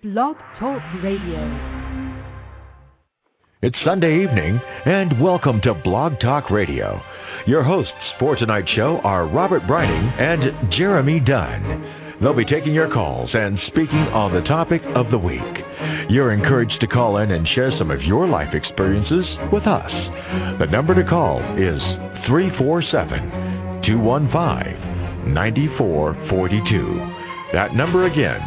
Blog Talk Radio. It's Sunday evening, and welcome to Blog Talk Radio. Your hosts for tonight's show are Robert Brining and Jeremy Dunn. They'll be taking your calls and speaking on the topic of the week. You're encouraged to call in and share some of your life experiences with us. The number to call is 347-215-9442. That number again,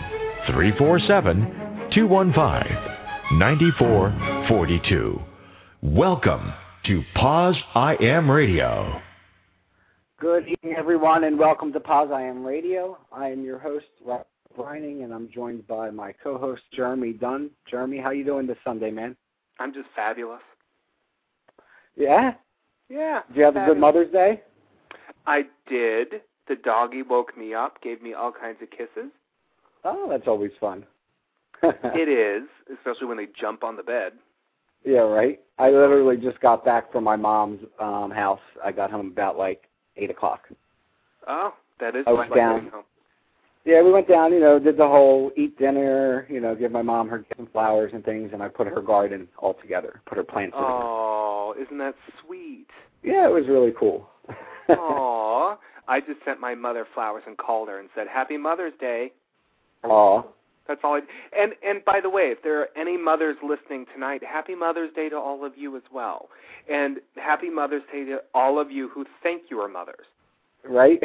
347-215-9442. Welcome to Pause I Am Radio. Good evening, everyone, and welcome to Pause I Am Radio. I am your host, Robert Brining, and I'm joined by my co-host, Jeremy Dunn. Jeremy, how you doing this Sunday, man? I'm just fabulous. Yeah? Yeah. Did you have a good Mother's Day? I did. The doggy woke me up, gave me all kinds of kisses. Oh, that's always fun. It is, especially when they jump on the bed. Yeah, right. I literally just got back from my mom's house. I got home about 8 o'clock. Oh, that is I like went down. getting home. Yeah, we went down, did the whole eat dinner, give my mom her some flowers and things, and I put her garden all together, put her plants in. Oh, isn't that sweet? Yeah, it was really cool. Aw, I just sent my mother flowers and called her and said, Happy Mother's Day. Aw. That's all. And by the way, if there are any mothers listening tonight, Happy Mother's Day to all of you as well. And Happy Mother's Day to all of you who think you are mothers. Right?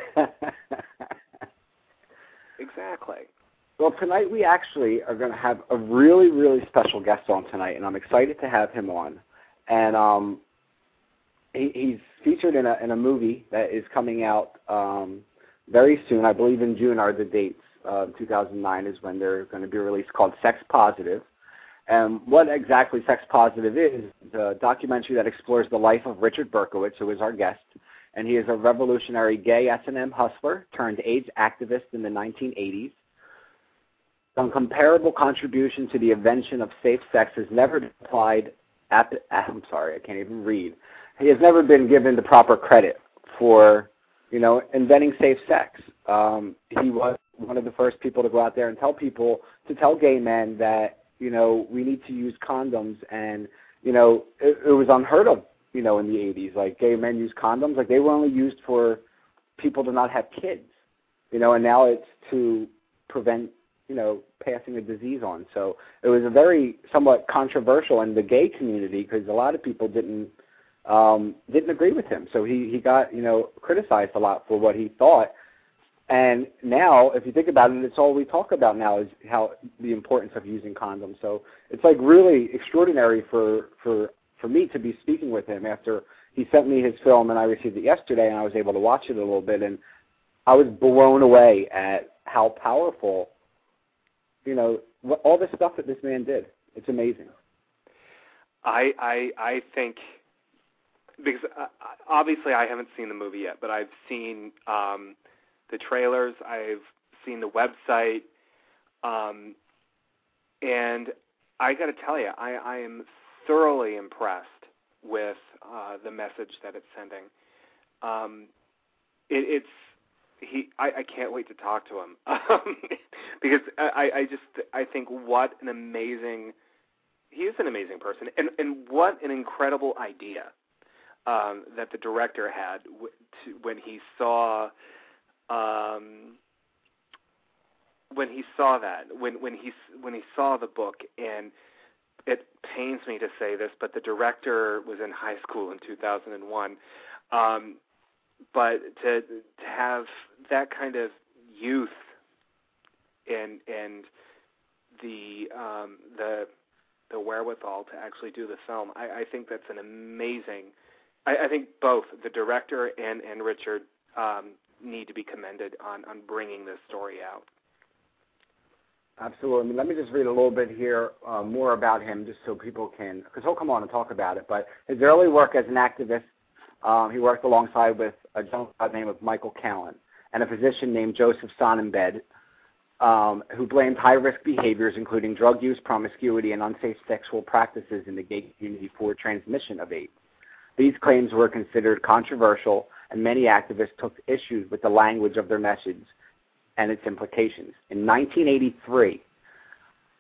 Exactly. Well, tonight we actually are going to have a really, really special guest on tonight, and I'm excited to have him on. And he's featured in a movie that is coming out very soon. I believe in June are the dates. 2009 is when they're going to be released, called Sex Positive. And what exactly Sex Positive is a documentary that explores the life of Richard Berkowitz, who is our guest. And he is a revolutionary gay S&M hustler turned AIDS activist in the 1980s. Some comparable contribution to the invention of safe sex has never been applied I'm sorry, I can't even read. He has never been given the proper credit for, inventing safe sex. He was one of the first people to go out there and tell gay men that, we need to use condoms. And, it was unheard of, in the 80s. Like, gay men use condoms. Like, they were only used for people to not have kids, and now it's to prevent, passing a disease on. So it was a very somewhat controversial in the gay community because a lot of people didn't agree with him. So he got, criticized a lot for what he thought. And now, if you think about it, it's all we talk about now is how the importance of using condoms. So it's really extraordinary for me to be speaking with him after he sent me his film and I received it yesterday and I was able to watch it a little bit, and I was blown away at how powerful, all the stuff that this man did. It's amazing. I think, because obviously I haven't seen the movie yet, but I've seen the trailers, I've seen the website, and I got to tell you, I am thoroughly impressed with the message that it's sending. I can't wait to talk to him because I think what an amazing, he is an amazing person, and what an incredible idea that the director had when he saw when he saw the book. And it pains me to say this, but the director was in high school in 2001. But to have that kind of youth and the wherewithal to actually do the film, I think that's an amazing. I think both the director and Richard need to be commended on bringing this story out. Absolutely. Let me just read a little bit here more about him just so people can, because he'll come on and talk about it. But his early work as an activist, he worked alongside with a gentleman by the name of Michael Callan and a physician named Joseph Sonnenbed, who blamed high-risk behaviors, including drug use, promiscuity, and unsafe sexual practices in the gay community for transmission of AIDS. These claims were considered controversial, and many activists took issues with the language of their message and its implications. In 1983,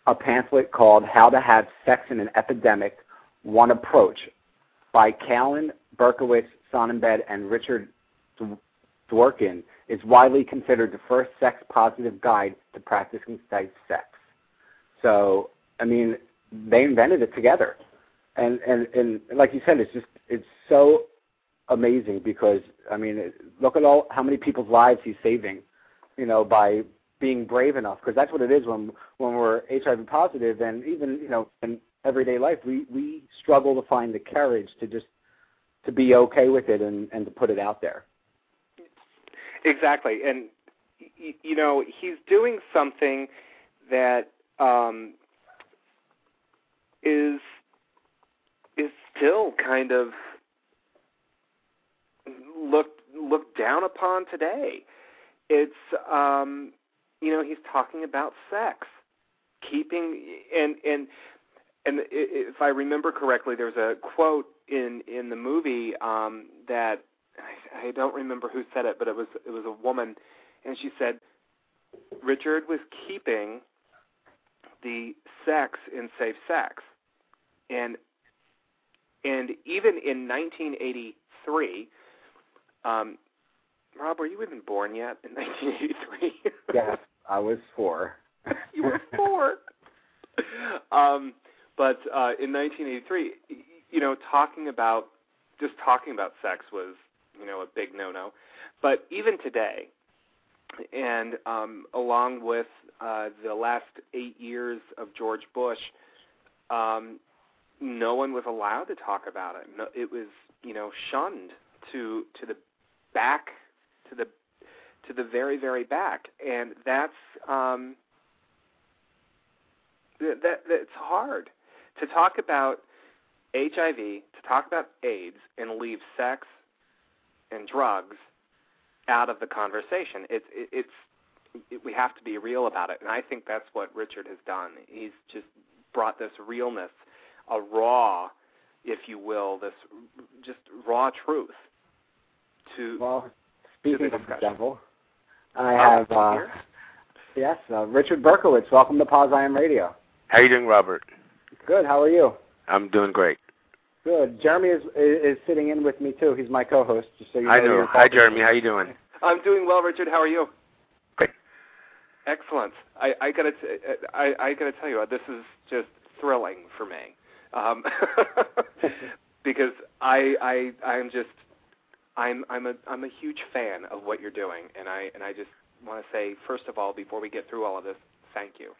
a pamphlet called How to Have Sex in an Epidemic, One Approach by Callan Berkowitz Sonnenbed and Richard Dworkin is widely considered the first sex-positive guide to practicing safe sex. So, I mean, they invented it together. And like you said, it's so amazing because, I mean, look at how many people's lives he's saving, you know, by being brave enough, because that's what it is when we're HIV positive, and even, you know, in everyday life, we struggle to find the courage to be okay with it and to put it out there. Exactly. And, you know, he's doing something that is still kind of looked down upon today. It's you know, he's talking about sex, keeping and if I remember correctly, there's a quote in the movie that I don't remember who said it, but it was a woman, and she said Richard was keeping the sex in safe sex, and even in 1983, Rob, were you even born yet in 1983? Yes, I was 4. You were 4. But in 1983, you know, talking about sex was, you know, a big no-no. But even today, and along with the last 8 years of George Bush, no one was allowed to talk about it. No, it was, you know, shunned to the back, to the very, very back, and that's it's hard to talk about HIV, to talk about AIDS, and leave sex and drugs out of the conversation. We have to be real about it, and I think that's what Richard has done. He's just brought this realness, a raw, if you will, this just raw truth to. Well, speaking of the devil, I have Richard Berkowitz. Welcome to Pause I Am Radio. How are you doing, Robert? Good. How are you? I'm doing great. Good. Jeremy is sitting in with me too. He's my co-host. Just so you know. I know. Hi, Jeremy. How you doing? I'm doing well, Richard. How are you? Great. Excellent. I gotta tell you, this is just thrilling for me, because I'm a huge fan of what you're doing, and I just want to say, first of all, before we get through all of this, thank you.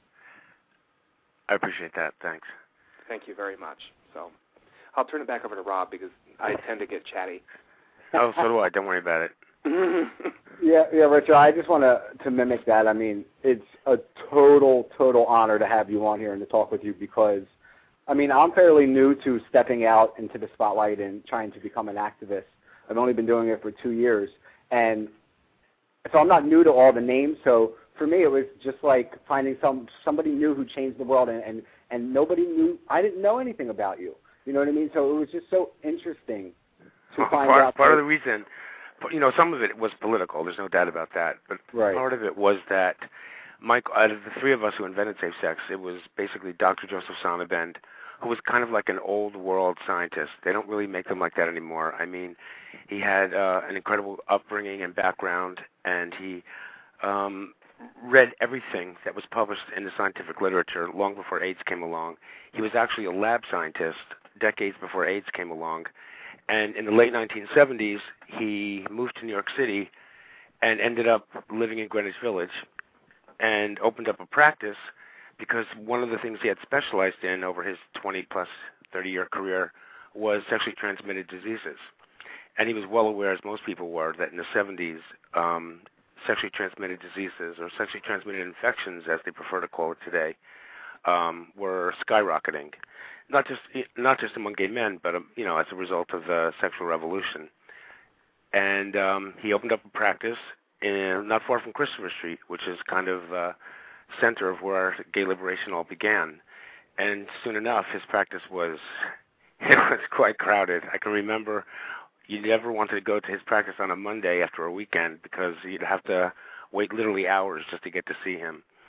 I appreciate that. Thanks. Thank you very much. So I'll turn it back over to Rob because I tend to get chatty. Oh, so do I. Don't worry about it. Yeah, Richard, I just want to mimic that. I mean, it's a total honor to have you on here and to talk with you because, I mean, I'm fairly new to stepping out into the spotlight and trying to become an activist. I've only been doing it for 2 years, and so I'm not new to all the names. So for me, it was just like finding somebody new who changed the world, and nobody knew. I didn't know anything about you. You know what I mean? So it was just so interesting to find out. Part of the reason, you know, some of it was political. There's no doubt about that. But part of it was that out of the 3 of us who invented safe sex, it was basically Dr. Joseph Sonnenbend, who was kind of like an old world scientist. They don't really make them like that anymore. I mean, he had an incredible upbringing and background, and he read everything that was published in the scientific literature long before AIDS came along. He was actually a lab scientist decades before AIDS came along. And in the late 1970s, he moved to New York City and ended up living in Greenwich Village and opened up a practice because one of the things he had specialized in over his 20-plus, 30-year career was sexually transmitted diseases. And he was well aware, as most people were, that in the 70s, sexually transmitted diseases, or sexually transmitted infections, as they prefer to call it today, were skyrocketing. Not just among gay men, but you know, as a result of the sexual revolution. And he opened up a practice not far from Christopher Street, which is kind of center of where gay liberation all began. And soon enough, his practice was quite crowded. I can remember you never wanted to go to his practice on a Monday after a weekend because you'd have to wait literally hours just to get to see him.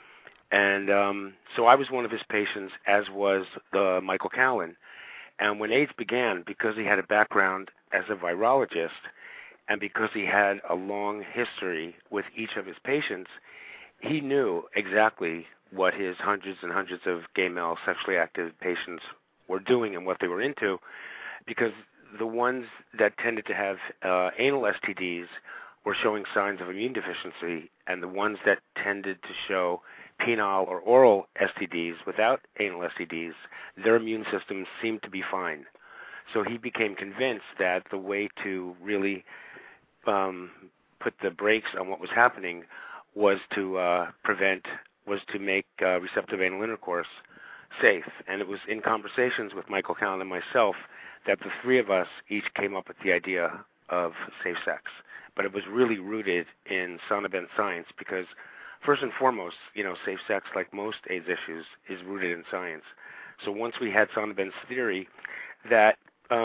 And so I was one of his patients, as was Michael Cowan. And when AIDS began, because he had a background as a virologist and because he had a long history with each of his patients, he knew exactly what his hundreds and hundreds of gay male sexually active patients were doing and what they were into, because the ones that tended to have anal STDs were showing signs of immune deficiency, and the ones that tended to show penile or oral STDs without anal STDs, their immune systems seemed to be fine. So he became convinced that the way to really put the brakes on what was happening was to make receptive anal intercourse safe. And it was in conversations with Michael Cowan and myself that the three of us each came up with the idea of safe sex. But it was really rooted in Sonnabend science because, first and foremost, safe sex, like most AIDS issues, is rooted in science. So once we had Sonnabend's theory that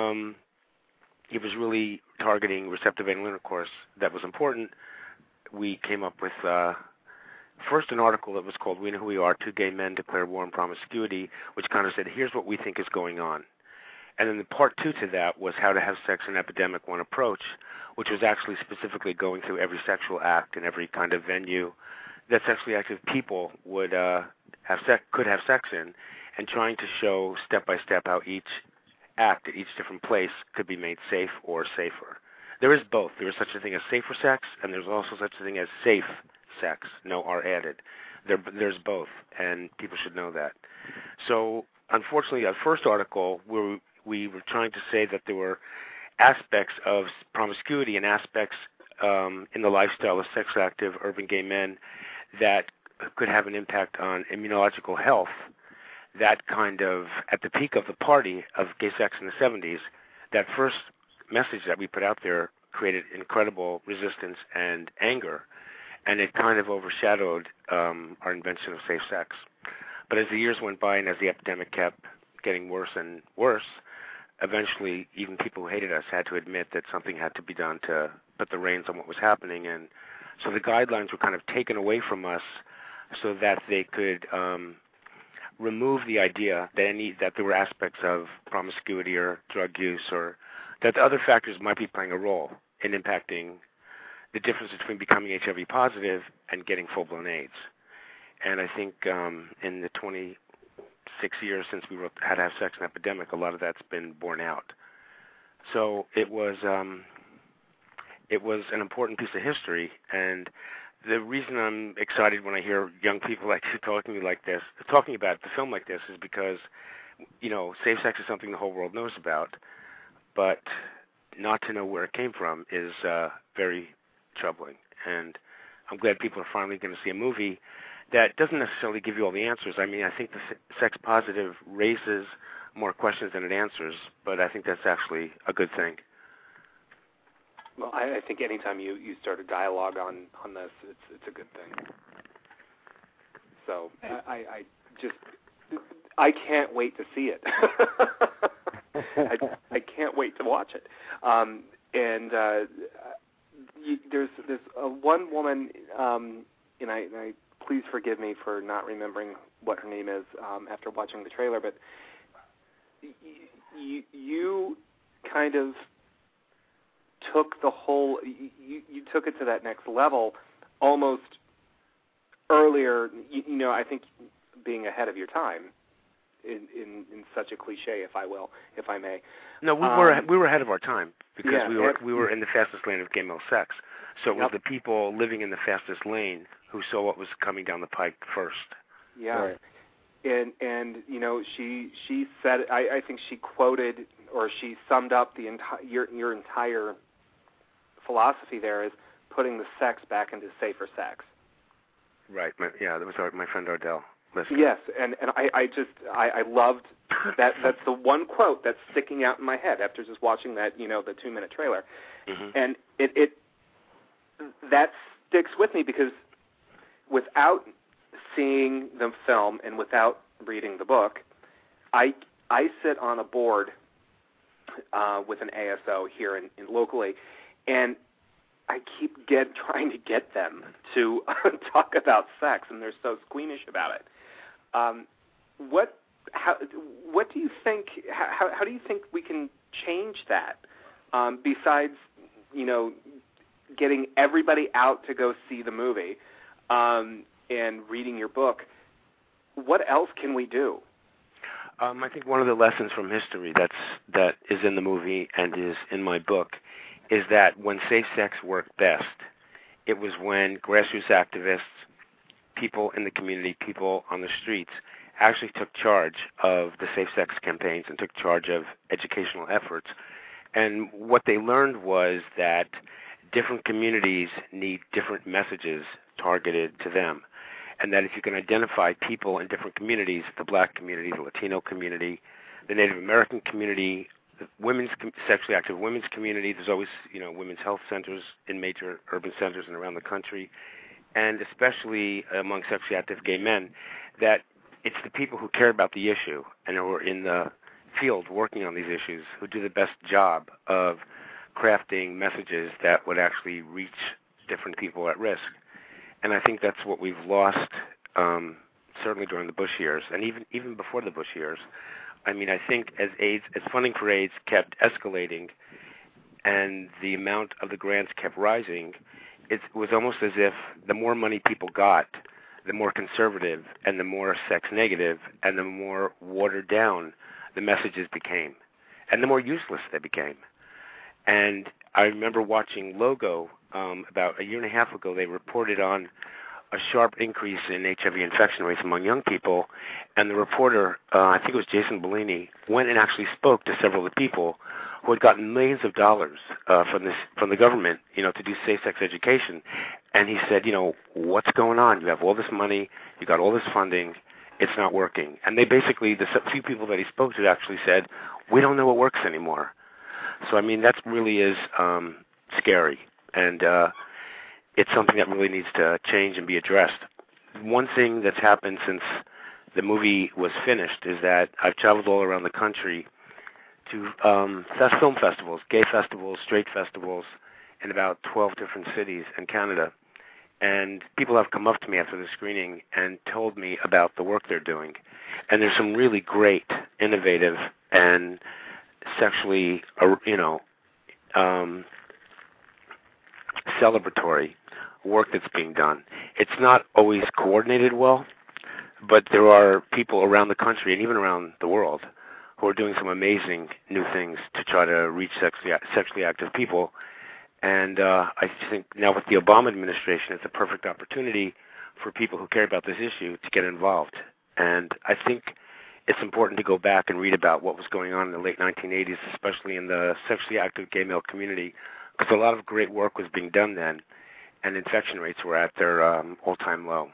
it was really targeting receptive anal intercourse that was important, we came up with first an article that was called "We Know Who We Are, Two Gay Men Declare War on Promiscuity," which kind of said, here's what we think is going on. And then the part two to that was How to Have Sex in Epidemic One Approach, which was actually specifically going through every sexual act and every kind of venue that sexually active people would could have sex in, and trying to show step by step how each act at each different place could be made safe or safer. There is both. There is such a thing as safer sex, and there's also such a thing as safe sex, no R added. There's both, and people should know that. So, unfortunately, our first article, we were trying to say that there were aspects of promiscuity and aspects in the lifestyle of sex-active urban gay men that could have an impact on immunological health. That kind of, at the peak of the party of gay sex in the 70s, that first message that we put out there created incredible resistance and anger, and it kind of overshadowed our invention of safe sex. But as the years went by and as the epidemic kept getting worse and worse, eventually even people who hated us had to admit that something had to be done to put the reins on what was happening. And so the guidelines were kind of taken away from us so that they could remove the idea that there were aspects of promiscuity or drug use or that the other factors might be playing a role in impacting the difference between becoming HIV positive and getting full-blown AIDS. And I think in the 26 years since we wrote How to Have Sex in Epidemic, a lot of that's been borne out. So it was an important piece of history, and the reason I'm excited when I hear young people like you talking about the film like this is because, safe sex is something the whole world knows about, but not to know where it came from is very troubling. And I'm glad people are finally going to see a movie that doesn't necessarily give you all the answers. I mean, I think the sex positive raises more questions than it answers, but I think that's actually a good thing. Well, I think anytime you start a dialogue on this, it's a good thing. So I can't wait to see it. I can't wait to watch it. There's one woman, and I please forgive me for not remembering what her name is after watching the trailer, but you kind of took the whole, you took it to that next level almost earlier, I think being ahead of your time in such a cliche, if I may. No, we were ahead of our time because we were in the fastest lane of gay male sex. So it was the people living in the fastest lane who saw what was coming down the pike first. Yeah. Right. And she said, I think she quoted or she summed up the your entire philosophy there is putting the sex back into safer sex. Right. That was my friend Ardell. Listen. Yes, and I loved that. That's the one quote that's sticking out in my head after just watching that, the 2-minute trailer, and it that sticks with me because without seeing the film and without reading the book, I sit on a board with an ASO here in locally, and trying to get them to talk about sex, and they're so squeamish about it. What do you think? How do you think we can change that? Besides, getting everybody out to go see the movie and reading your book, what else can we do? I think one of the lessons from history that is in the movie and is in my book is that when safe sex worked best, it was when grassroots activists, people in the community, people on the streets, actually took charge of the safe sex campaigns and took charge of educational efforts. And what they learned was that different communities need different messages targeted to them. And that if you can identify people in different communities, the black community, the Latino community, the Native American community, the sexually active women's community, there's always, women's health centers in major urban centers and around the country, and especially among sexually active gay men, that it's the people who care about the issue and who are in the field working on these issues who do the best job of crafting messages that would actually reach different people at risk. And I think that's what we've lost, certainly during the Bush years, and even before the Bush years. I mean, I think as funding for AIDS kept escalating, and the amount of the grants kept rising, it was almost as if the more money people got, the more conservative and the more sex negative and the more watered down the messages became, and the more useless they became. And I remember watching Logo about a year and a half ago. They reported on a sharp increase in HIV infection rates among young people, and the reporter, I think it was Jason Bellini, went and actually spoke to several of the people who had gotten millions of dollars from the government, to do safe-sex education. And he said, what's going on? You have all this money, you got all this funding, it's not working. And they basically, the few people that he spoke to actually said, we don't know what works anymore. So, I mean, that really is scary, and it's something that really needs to change and be addressed. One thing that's happened since the movie was finished is that I've traveled all around the country to film festivals, gay festivals, straight festivals, in about 12 different cities in Canada. And people have come up to me after the screening and told me about the work they're doing. And there's some really great, innovative, and sexually, celebratory work that's being done. It's not always coordinated well, but there are people around the country and even around the world who are doing some amazing new things to try to reach sexually active people. And I think now with the Obama administration, it's a perfect opportunity for people who care about this issue to get involved. And I think it's important to go back and read about what was going on in the late 1980s, especially in the sexually active gay male community, because a lot of great work was being done then, and infection rates were at their all-time low.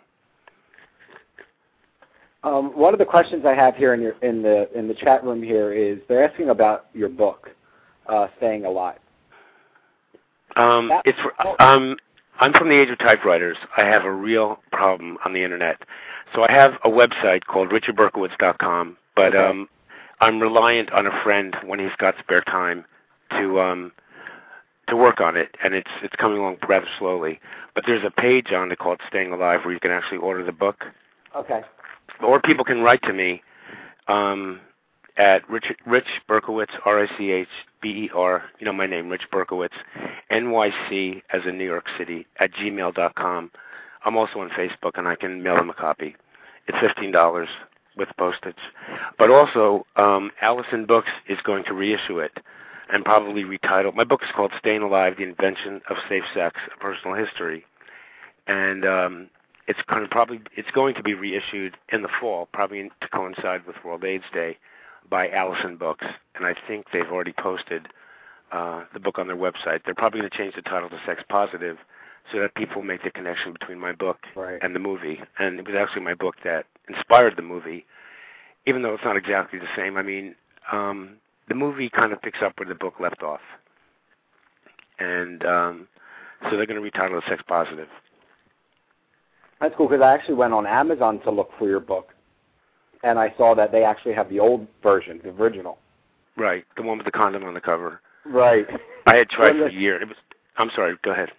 One of the questions I have here in the chat room here is they're asking about your book, Staying Alive. I'm from the age of typewriters. I have a real problem on the internet. So I have a website called richardberkowitz.com, but okay. I'm reliant on a friend when he's got spare time to work on it, and it's coming along rather slowly. But there's a page on it called Staying Alive where you can actually order the book. Okay. Or people can write to me at Rich Berkowitz, R-I-C-H-B-E-R, my name, Rich Berkowitz, NYC as in New York City, at gmail.com. I'm also on Facebook, and I can mail them a copy. It's $15 with postage. But also, Allison Books is going to reissue it and probably retitle. My book is called Staying Alive, The Invention of Safe Sex, A Personal History. And it's going to be reissued in the fall, probably to coincide with World AIDS Day, by Allison Books. And I think they've already posted the book on their website. They're probably going to change the title to Sex Positive so that people make the connection between my book and the movie. And it was actually my book that inspired the movie, even though it's not exactly the same. I mean, the movie kind of picks up where the book left off. And so they're going to retitle it Sex Positive. That's cool, because I actually went on Amazon to look for your book, and I saw that they actually have the old version, the original. Right, the one with the condom on the cover. Right. I had tried for a year. I'm sorry, go ahead.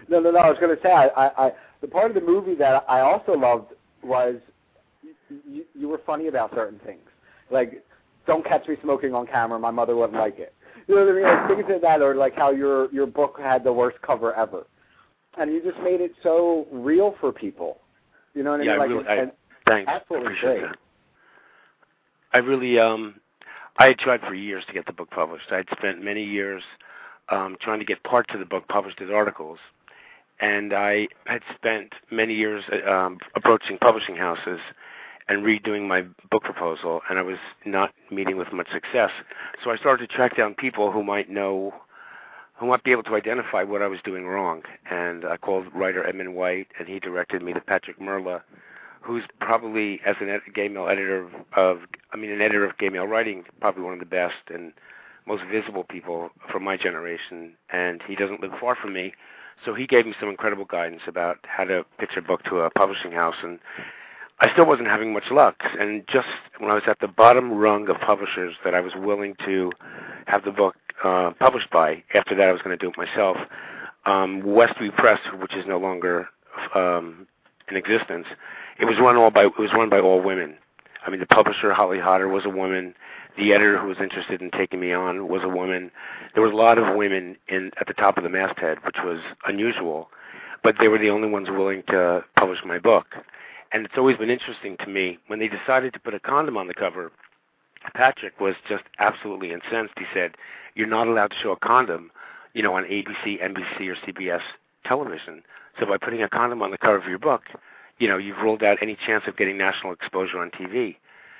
No. I was going to say, I the part of the movie that I also loved was you were funny about certain things. Like, don't catch me smoking on camera. My mother wouldn't like it. You know what I mean? Like, things like that, or like how your book had the worst cover ever. And you just made it so real for people. You know what I mean? Thanks. That's what I was appreciate great. that. I really, I had tried for years to get the book published. I had spent many years trying to get parts of the book published as articles. And I had spent many years approaching publishing houses and redoing my book proposal, and I was not meeting with much success. So I started to track down people who might be able to identify what I was doing wrong. And I called writer Edmund White, and he directed me to Patrick Merla, who's probably, as an editor of gay male writing, probably one of the best and most visible people from my generation. And he doesn't live far from me, so he gave me some incredible guidance about how to pitch a book to a publishing house. And I still wasn't having much luck. And just when I was at the bottom rung of publishers that I was willing to have the book published by, after that I was going to do it myself, Westview Press, which is no longer in existence, it was run by all women. I mean, the publisher, Holly Hodder, was a woman. The editor who was interested in taking me on was a woman. There was a lot of women at the top of the masthead, which was unusual, but they were the only ones willing to publish my book. And it's always been interesting to me, when they decided to put a condom on the cover, Patrick was just absolutely incensed. He said, "You're not allowed to show a condom, on ABC, NBC, or CBS television. So by putting a condom on the cover of your book, you've ruled out any chance of getting national exposure on TV."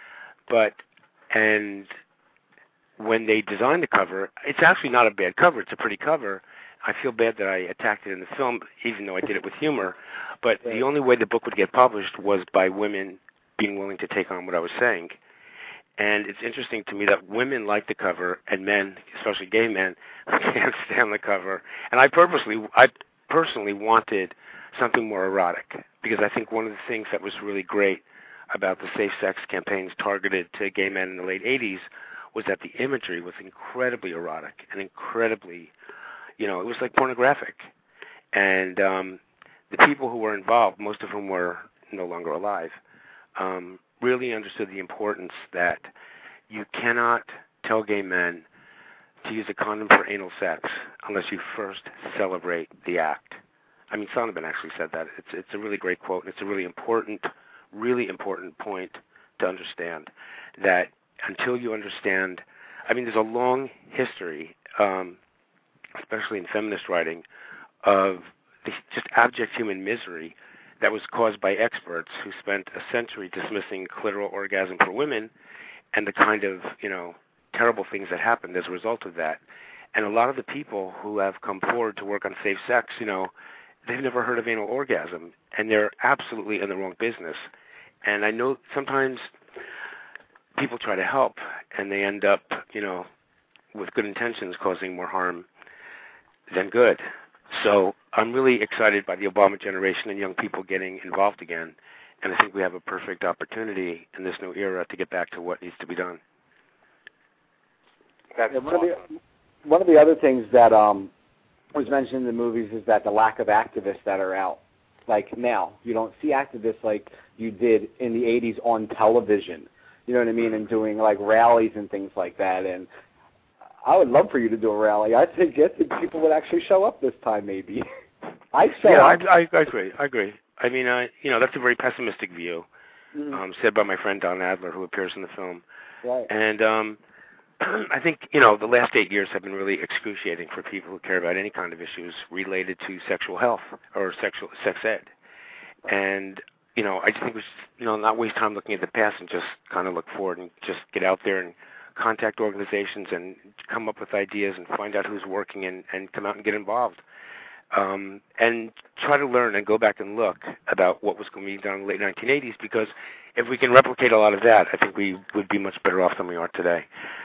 And when they designed the cover, it's actually not a bad cover. It's a pretty cover. I feel bad that I attacked it in the film, even though I did it with humor. But the only way the book would get published was by women being willing to take on what I was saying. And it's interesting to me that women like the cover, and men, especially gay men, can't stand the cover. And I personally wanted something more erotic, because I think one of the things that was really great about the safe sex campaigns targeted to gay men in the late 80s was that the imagery was incredibly erotic and incredibly, it was like pornographic. And the people who were involved, most of whom were no longer alive, really understood the importance that you cannot tell gay men to use a condom for anal sex unless you first celebrate the act. I mean, Sonneborn actually said that. It's a really great quote, and it's a really important point to understand, that until you understand, there's a long history, especially in feminist writing, of just abject human misery that was caused by experts who spent a century dismissing clitoral orgasm for women and the kind of, terrible things that happened as a result of that. And a lot of the people who have come forward to work on safe sex, they've never heard of anal orgasm, and they're absolutely in the wrong business. And I know sometimes people try to help, and they end up, with good intentions causing more harm than good. So I'm really excited by the Obama generation and young people getting involved again, and I think we have a perfect opportunity in this new era to get back to what needs to be done. One of the other things that was mentioned in the movies is that the lack of activists that are out. Like now, you don't see activists like you did in the 80s on television, you know what I mean, and doing like rallies and things like that. And I would love for you to do a rally. I think people would actually show up this time, maybe. I agree. I mean, that's a very pessimistic view, said by my friend Don Adler, who appears in the film. Right. And I think, the last 8 years have been really excruciating for people who care about any kind of issues related to sexual health or sex ed. And, I just think we should, not waste time looking at the past and just kind of look forward and just get out there and contact organizations and come up with ideas and find out who's working and come out and get involved. And try to learn and go back and look about what was going to be done in the late 1980s, because if we can replicate a lot of that, I think we would be much better off than we are today.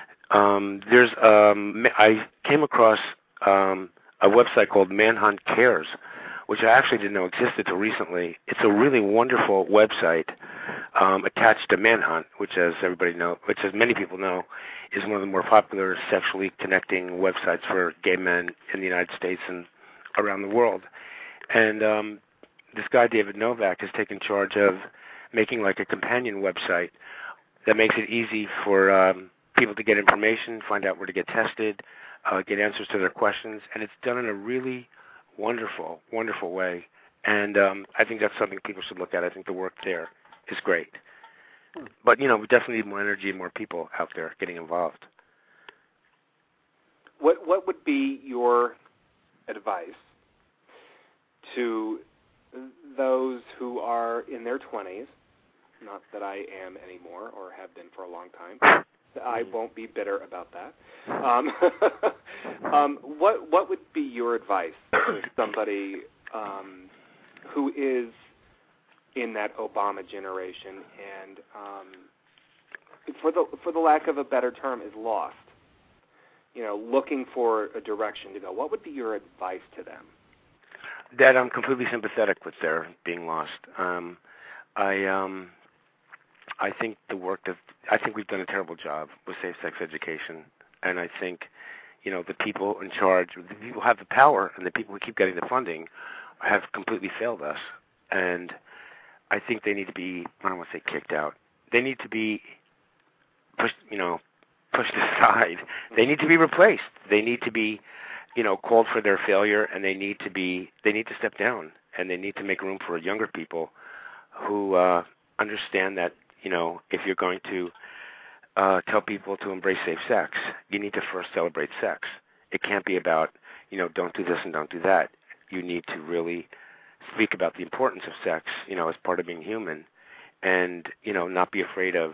I came across a website called Manhunt Cares, which I actually didn't know existed till recently. It's a really wonderful website attached to Manhunt, which as many people know, is one of the more popular sexually connecting websites for gay men in the United States and around the world. And this guy, David Novak, has taken charge of making like a companion website that makes it easy for people to get information, find out where to get tested, get answers to their questions, and it's done in a really wonderful, wonderful way. And I think that's something people should look at. I think the work there is great. But, we definitely need more energy and more people out there getting involved. What would be your advice to those who are in their 20s, not that I am anymore or have been for a long time. I won't be bitter about that. What would be your advice to somebody who is in that Obama generation and, for the lack of a better term, is lost? Looking for a direction to go. What would be your advice to them? That I'm completely sympathetic with their being lost. I think I think we've done a terrible job with safe sex education, and I think, the people in charge, the people who have the power, and the people who keep getting the funding, have completely failed us. And I think they need to be, I don't want to say kicked out. They need to be pushed aside. They need to be replaced. They need to be, called for their failure, and they need to step down, and they need to make room for younger people who understand that, if you're going to tell people to embrace safe sex, you need to first celebrate sex. It can't be about, don't do this and don't do that. You need to really speak about the importance of sex, as part of being human, and, not be afraid of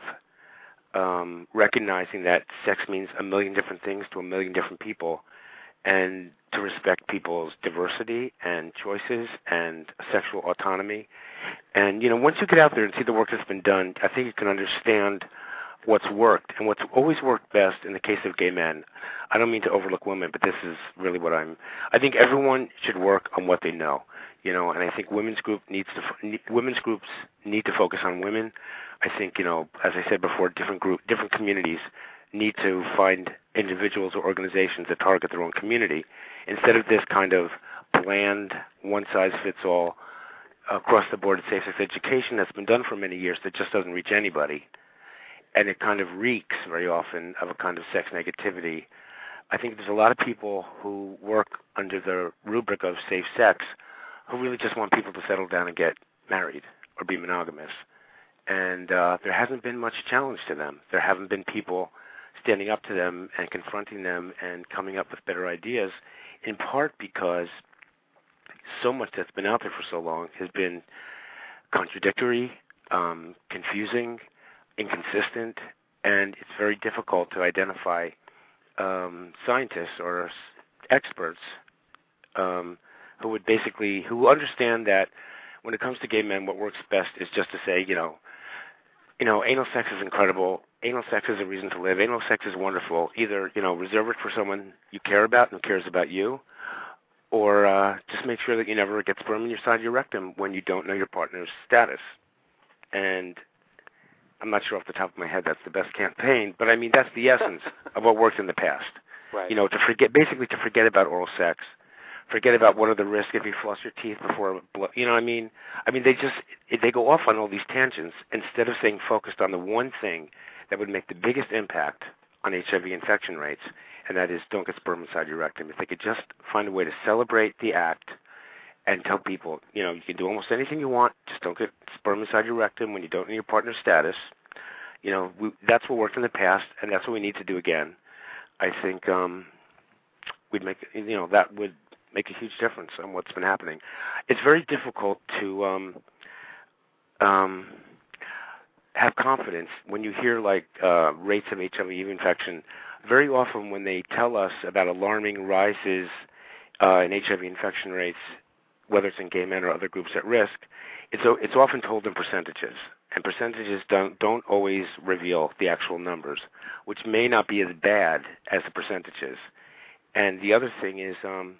recognizing that sex means a million different things to a million different people, and to respect people's diversity and choices and sexual autonomy. And, once you get out there and see the work that's been done, I think you can understand what's worked and what's always worked best in the case of gay men. I don't mean to overlook women, but this is really what I think everyone should work on what they know, and I think women's groups need to focus on women. I think, as I said before, different communities need to find individuals or organizations that target their own community instead of this kind of bland, one-size-fits-all, across-the-board safe sex education that's been done for many years that just doesn't reach anybody. And it kind of reeks very often of a kind of sex negativity. I think there's a lot of people who work under the rubric of safe sex who really just want people to settle down and get married or be monogamous. And there hasn't been much challenge to them. There haven't been people standing up to them and confronting them and coming up with better ideas, in part because so much that's been out there for so long has been contradictory, confusing, inconsistent, and it's very difficult to identify scientists or experts who understand that when it comes to gay men, what works best is just to say, anal sex is incredible. Anal sex is a reason to live. Anal sex is wonderful. Either, reserve it for someone you care about and who cares about you, or just make sure that you never get sperm in your side of your rectum when you don't know your partner's status. And I'm not sure off the top of my head that's the best campaign, but I mean that's the essence of what worked in the past. Right. To forget about oral sex, forget about what are the risks if you floss your teeth before blood. I mean they go off on all these tangents instead of staying focused on the one thing that would make the biggest impact on HIV infection rates, and that is don't get sperm inside your rectum. If they could just find a way to celebrate the act and tell people, you can do almost anything you want, just don't get sperm inside your rectum when you don't know your partner's status. That's what worked in the past, and that's what we need to do again. I think we'd make, that would make a huge difference on what's been happening. It's very difficult to have confidence when you hear rates of HIV infection. Very often when they tell us about alarming rises in HIV infection rates, whether it's in gay men or other groups at risk, it's often told in percentages, and percentages don't always reveal the actual numbers, which may not be as bad as the percentages. And the other thing is,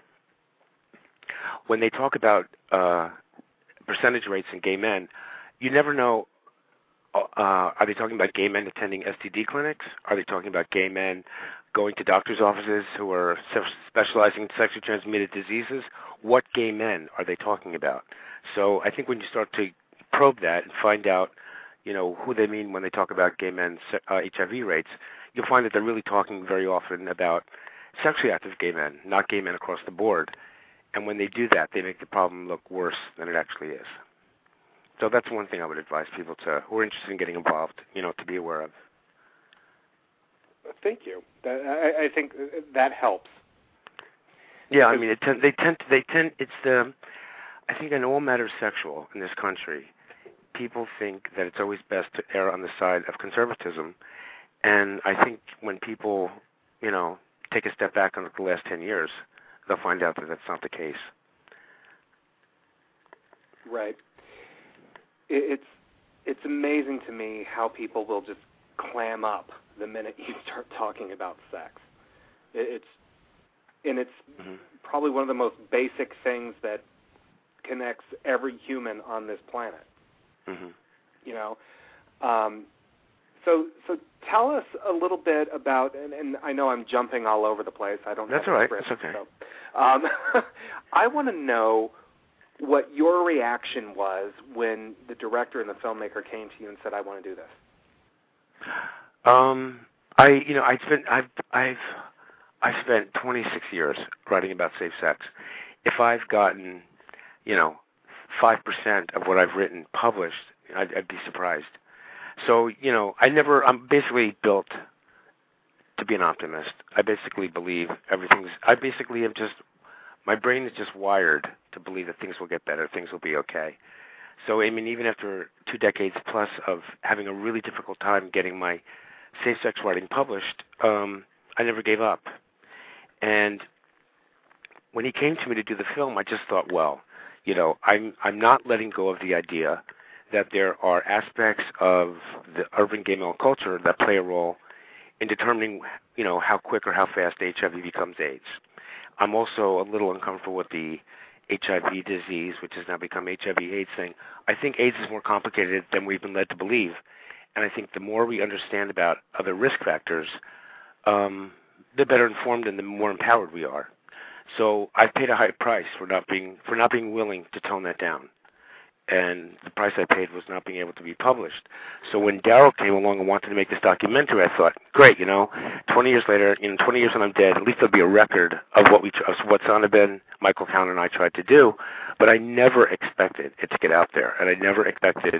when they talk about percentage rates in gay men, you never know, are they talking about gay men attending STD clinics? Are they talking about gay men going to doctors' offices who are specializing in sexually transmitted diseases, what gay men are they talking about? So I think when you start to probe that and find out, who they mean when they talk about gay men's HIV rates, you'll find that they're really talking very often about sexually active gay men, not gay men across the board. And when they do that, they make the problem look worse than it actually is. So that's one thing I would advise people who are interested in getting involved, to be aware of. Thank you. I think that helps. Yeah, I mean, I think in all matters sexual in this country, people think that it's always best to err on the side of conservatism. And I think when people, take a step back and look at the last 10 years, they'll find out that that's not the case. Right. It's amazing to me how people will just clam up the minute you start talking about sex. It's probably one of the most basic things that connects every human on this planet. Mm-hmm. So tell us a little bit about, and I know I'm jumping all over the place. I don't. That's all right. That's okay. So, I want to know what your reaction was when the director and the filmmaker came to you and said, "I want to do this." I've spent 26 years writing about safe sex. If I've gotten, 5% of what I've written published, I'd be surprised. So, I'm basically built to be an optimist. I basically believe my brain is just wired to believe that things will get better, things will be okay. So, I mean, even after 2 decades plus of having a really difficult time getting my safe sex writing published, I never gave up. And when he came to me to do the film, I just thought, well, I'm not letting go of the idea that there are aspects of the urban gay male culture that play a role in determining, how quick or how fast HIV becomes AIDS. I'm also a little uncomfortable with the HIV disease, which has now become HIV/AIDS thing. I think AIDS is more complicated than we've been led to believe. And I think the more we understand about other risk factors, the better informed and the more empowered we are. So I've paid a high price for not being willing to tone that down. And the price I paid was not being able to be published. So when Daryl came along and wanted to make this documentary, I thought, great, 20 years later, 20 years when I'm dead, at least there'll be a record of what Sonnabend, Michael Cowan, and I tried to do. But I never expected it to get out there, and I never expected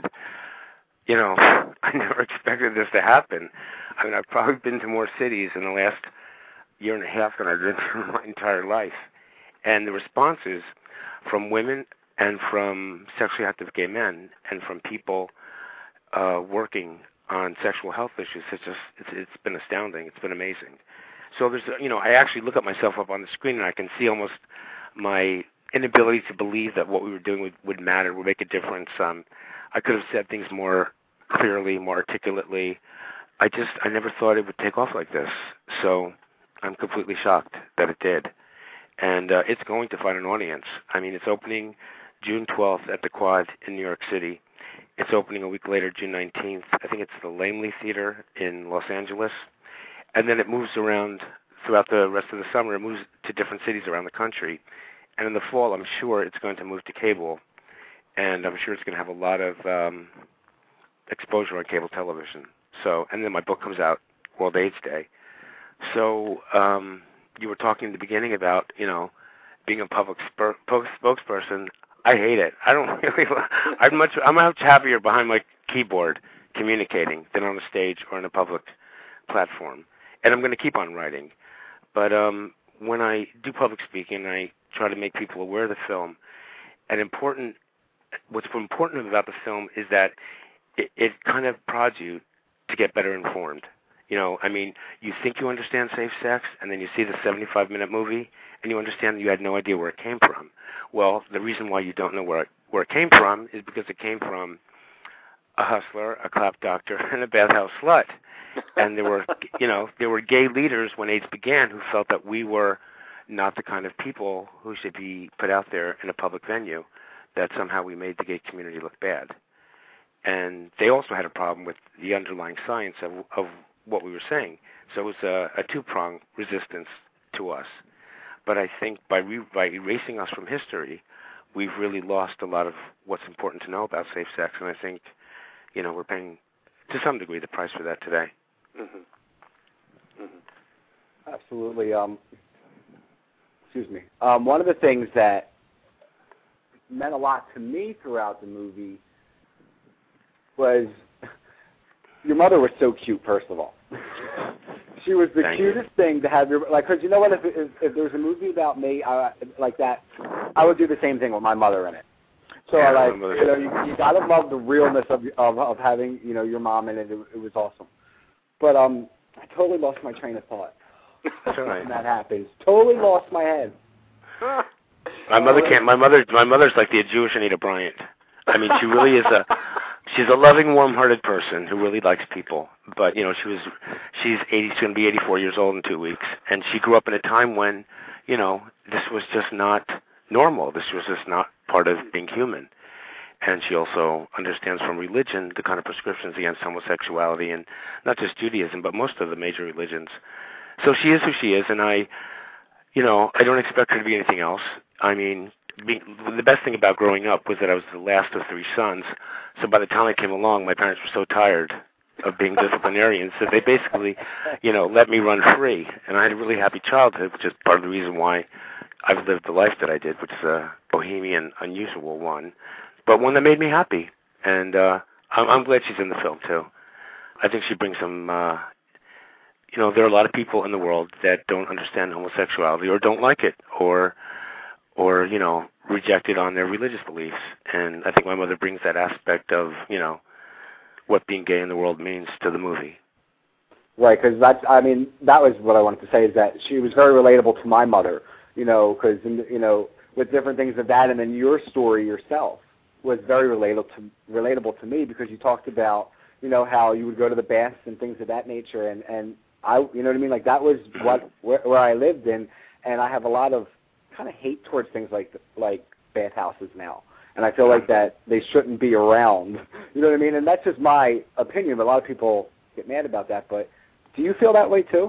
this to happen. I mean, I've probably been to more cities in the last year and a half than I've been through my entire life. And the responses from women and from sexually active gay men and from people working on sexual health issues, it's been astounding. It's been amazing. So I actually look at myself up on the screen and I can see almost my inability to believe that what we were doing would matter, would make a difference. I could have said things more clearly, more articulately. I never thought it would take off like this. So I'm completely shocked that it did. And it's going to find an audience. I mean, it's opening June 12th at the Quad in New York City. It's opening a week later, June 19th. I think it's the Laemmle Theater in Los Angeles. And then it moves around throughout the rest of the summer. It moves to different cities around the country. And in the fall, I'm sure it's going to move to cable. And I'm sure it's going to have a lot of exposure on cable television. So, and then my book comes out World AIDS Day. So you were talking in the beginning about, being a public spokesperson. I hate it. I don't really. I'm much happier behind my keyboard communicating than on a stage or in a public platform. And I'm going to keep on writing. But when I do public speaking, I try to make people aware of the film. And what's important about the film is that it kind of prods you to get better informed. You think you understand safe sex, and then you see the 75-minute movie, and you understand that you had no idea where it came from. Well, the reason why you don't know where it came from is because it came from a hustler, a clap doctor, and a bathhouse slut. And there were gay leaders when AIDS began who felt that we were not the kind of people who should be put out there in a public venue, that somehow we made the gay community look bad. And they also had a problem with the underlying science of what we were saying. So it was a two-pronged resistance to us. But I think by erasing us from history, we've really lost a lot of what's important to know about safe sex, and I think, we're paying, to some degree, the price for that today. Mm-hmm. Mm-hmm. Absolutely. Excuse me. One of the things that meant a lot to me throughout the movie was your mother was so cute, first of all. She was the cutest thing to have because you know what, if there was a movie about me like that, I would do the same thing with my mother in it. So you gotta love the realness of having, your mom in it. It was awesome. But I totally lost my train of thought. That's all right. When that happens. Totally lost my head. My mother can't. My mother's like the Jewish Anita Bryant. I mean, she really is she's a loving, warm-hearted person who really likes people. But she's 80. She's going to be 84 years old in 2 weeks, and she grew up in a time when, this was just not normal. This was just not part of being human. And she also understands from religion the kind of prescriptions against homosexuality, and not just Judaism, but most of the major religions. So she is who she is, and I don't expect her to be anything else. I mean, the best thing about growing up was that I was the last of 3 sons. So by the time I came along, my parents were so tired of being disciplinarians that they basically, let me run free. And I had a really happy childhood, which is part of the reason why I've lived the life that I did, which is a bohemian, unusual one, but one that made me happy. And I'm glad she's in the film, too. I think she brings some, there are a lot of people in the world that don't understand homosexuality or don't like it or reject it on their religious beliefs. And I think my mother brings that aspect of, what being gay in the world means to the movie. Right, because that was what I wanted to say, is that she was very relatable to my mother, because, with different things of that, and then your story yourself was very relatable to me, because you talked about, how you would go to the baths and things of that nature, and I, like that was where I lived in, and I have a lot of kind of hate towards things like bathhouses now, and I feel like that they shouldn't be around. You know what I mean? And that's just my opinion. But a lot of people get mad about that. But do you feel that way too?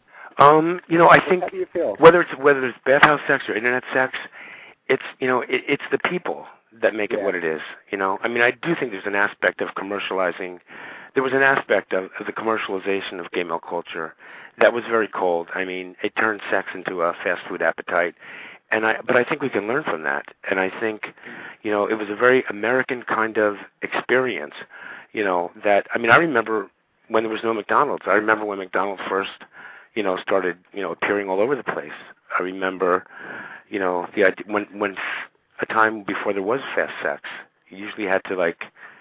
I think how do you feel? whether it's bathhouse sex or internet sex, it's it's the people that make it what it is. I mean, I do think there's an aspect of commercializing. There was an aspect of the commercialization of gay male culture that was very cold. I mean, it turned sex into a fast food appetite. But I think we can learn from that. And I think, it was a very American kind of experience, that, I remember when there was no McDonald's. I remember when McDonald's first, started, appearing all over the place. I remember, the idea when a time before there was fast sex, you usually had to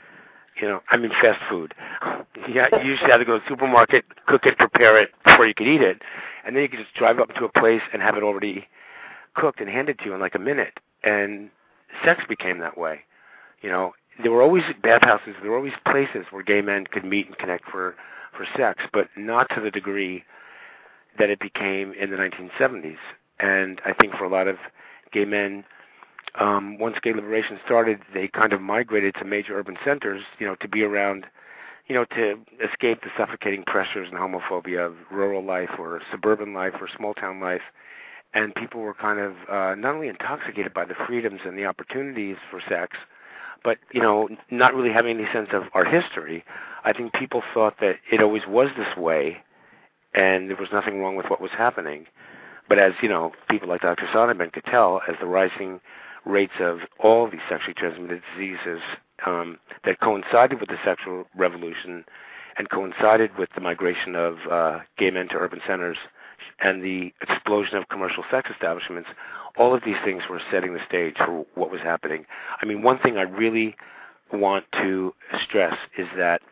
fast food. You usually had to go to the supermarket, cook it, prepare it before you could eat it. And then you could just drive up to a place and have it already cooked and handed to you in like a minute. And sex became that way. There were always bathhouses, there were always places where gay men could meet and connect for sex, but not to the degree that it became in the 1970s. And I think for a lot of gay men, once gay liberation started, they kind of migrated to major urban centers, to be around, to escape the suffocating pressures and homophobia of rural life or suburban life or small-town life. And people were kind of not only intoxicated by the freedoms and the opportunities for sex, but, not really having any sense of our history. I think people thought that it always was this way, and there was nothing wrong with what was happening. But as, people like Dr. Sonnabend could tell, as the rising rates of all these sexually transmitted diseases that coincided with the sexual revolution and coincided with the migration of gay men to urban centers and the explosion of commercial sex establishments, all of these things were setting the stage for what was happening. I mean, one thing I really want to stress is that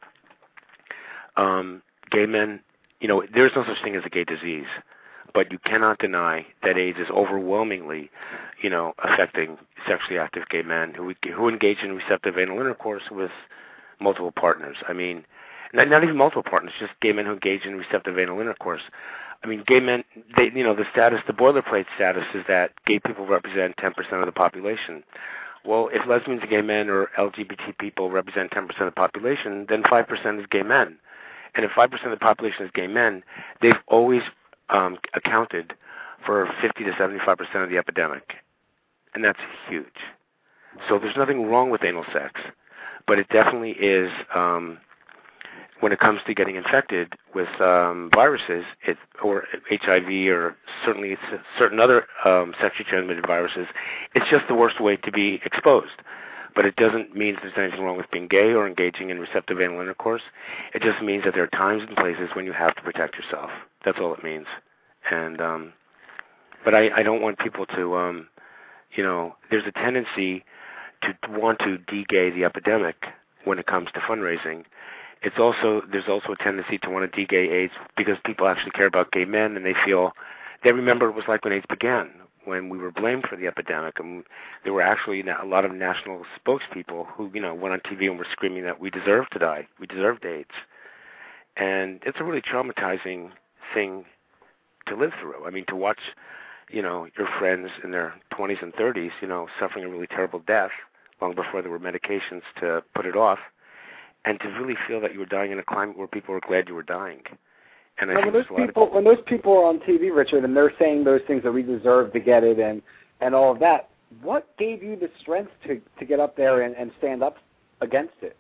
gay men, there's no such thing as a gay disease, but you cannot deny that AIDS is overwhelmingly, affecting sexually active gay men who engage in receptive anal intercourse with multiple partners. I mean, not even multiple partners, just gay men who engage in receptive anal intercourse. I mean, gay men, the boilerplate status is that gay people represent 10% of the population. Well, if lesbians and gay men or LGBT people represent 10% of the population, then 5% is gay men. and if 5% of the population is gay men, they've always accounted for 50 to 75% of the epidemic, and that's huge. So there's nothing wrong with anal sex, but it definitely is, when it comes to getting infected with viruses, or HIV, or certainly certain other sexually transmitted viruses, it's just the worst way to be exposed. But it doesn't mean there's anything wrong with being gay or engaging in receptive anal intercourse. It just means that there are times and places when you have to protect yourself. That's all it means. And but I don't want people to, there's a tendency to want to de-gay the epidemic when it comes to fundraising. There's also a tendency to want to de-gay AIDS because people actually care about gay men, and they remember it was like when AIDS began, when we were blamed for the epidemic, and there were actually a lot of national spokespeople who, went on TV and were screaming that we deserved to die, we deserved AIDS. And it's a really traumatizing thing to live through. I mean, to watch, your friends in their 20s and 30s, suffering a really terrible death long before there were medications to put it off, and to really feel that you were dying in a climate where people were glad you were dying. And I think when those people are on TV, Richard, and they're saying those things that we deserve to get it and all of that, what gave you the strength to get up there and stand up against it?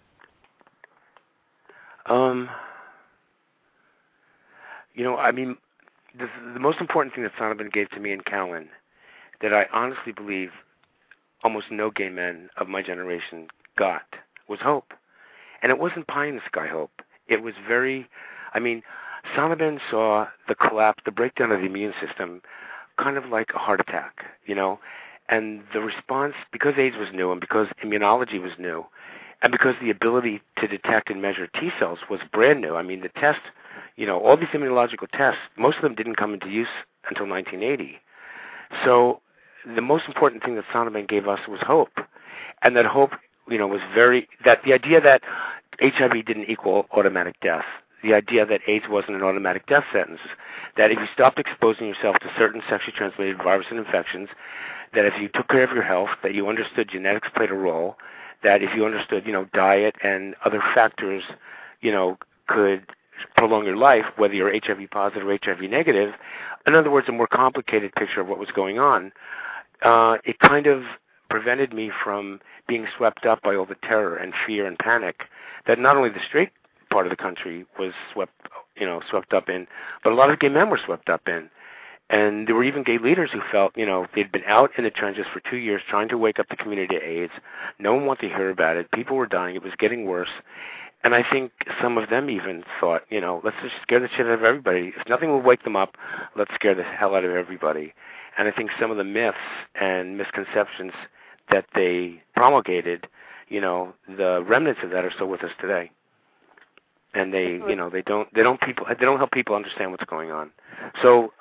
The most important thing that Sonnabend gave to me in Callan, that I honestly believe almost no gay men of my generation got, was hope. And it wasn't pie-in-the-sky hope. It was Sonnabend saw the collapse, the breakdown of the immune system, kind of like a heart attack, and the response, because AIDS was new and because immunology was new, and because the ability to detect and measure T cells was brand new. I mean, the test, all these immunological tests, most of them didn't come into use until 1980. So the most important thing that Sonnabend gave us was hope, and that hope, was that the idea that HIV didn't equal automatic death, the idea that AIDS wasn't an automatic death sentence, that if you stopped exposing yourself to certain sexually transmitted viruses and infections, that if you took care of your health, that you understood genetics played a role, that if you understood, diet and other factors, could prolong your life, whether you're HIV positive or HIV negative. In other words, a more complicated picture of what was going on. It kind of prevented me from being swept up by all the terror and fear and panic that not only the straight part of the country was swept up in, but a lot of gay men were swept up in. And there were even gay leaders who felt, they'd been out in the trenches for 2 years trying to wake up the community to AIDS. No one wanted to hear about it. People were dying. It was getting worse. And I think some of them even thought, let's just scare the shit out of everybody. If nothing will wake them up, let's scare the hell out of everybody. And I think some of the myths and misconceptions that they promulgated, the remnants of that are still with us today. And they don't help people understand what's going on. So,